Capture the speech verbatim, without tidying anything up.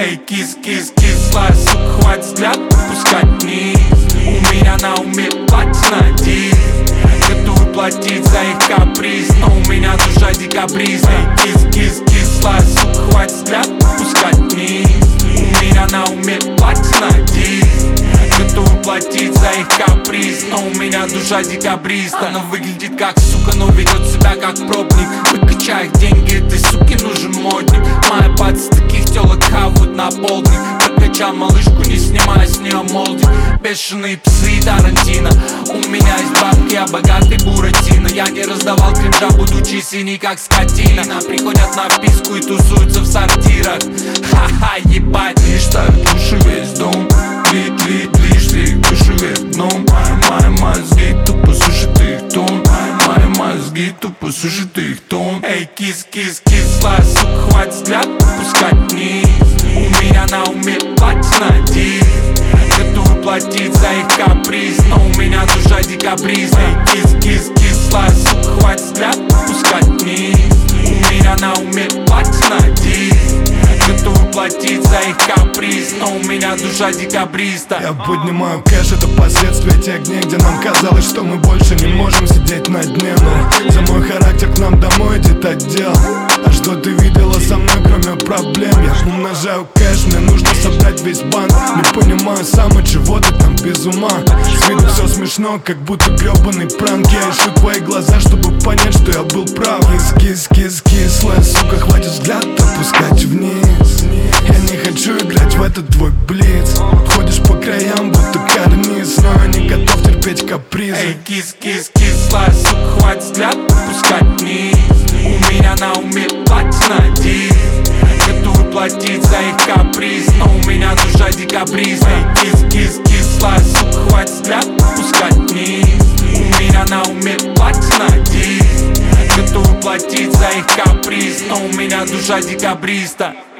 Эй, кис, кис, кислая сука, хватит взгляд пускать вниз. У меня на уме платить на диск, готовы платить за их каприз, но у меня душа декабрист. Эй, кис, кис, кислая сука, хватит взгляд пускать вниз. У меня на уме платить на диск, готовы платить за их каприз, но у меня душа декабриста. Она выглядит как сука, но ведет себя как пробник. Выкачай их деньги, этой суке нужен модник. Моя пац таких телок хавают на полдник. Прокачал малышку, не снимая с нее молдик. Бешеные псы и Тарантино. У меня есть бабки, я богатый Буратино. Я не раздавал кринжа, будучи синий как скотина. Приходят на писку и тусуются в сортирах. Ха-ха, ебать, лишь-то души весь дом. Лит, лит, лишь ли души вверх дном. Мои мозги тупо сушит их тон. Мои мозги тупо сушит их тон. Эй, кис, кис, кислая сука, хватит взгляд пускать вниз. У меня на уме платить на диск, готовы платить за их каприз, но у меня душа декабрист. Эй, кис, кис, кислая сука, хватит взгляд пускать вниз. У меня на уме платить на диск, готовы платить за их каприз, но у меня душа декабриста. Я поднимаю кэш, это последствия тех дней, где нам казалось, что мы больше не можем сидеть на дне. Но за мой характер к нам домой идет отдел. А что ты видела со мной, кроме проблем? Я умножаю кэш, мне нужно собрать весь банк. Не понимаю сам, от чего ты там без ума. С виду все смешно, как будто гребаный пранк. Я ищу твои глаза, чтобы понять, что я был прав. Кис, кис, кис, кислая сука, хватит взгляд опускать вниз. Я не хочу играть в этот твой блиц. Ходишь по краям, будто карниз, но я не готов терпеть капризы. Эй, кис, кис, кислая сука, хватит взгляд пускать вниз. У меня на уме платить на диск, готовы платить за их каприз, но у меня душа декабрист. Эй, кис, кис, кислая сука, хватит взгляд пускать вниз. У меня на уме платить на диск, готовы платить за их каприз, но у меня душа декабриста.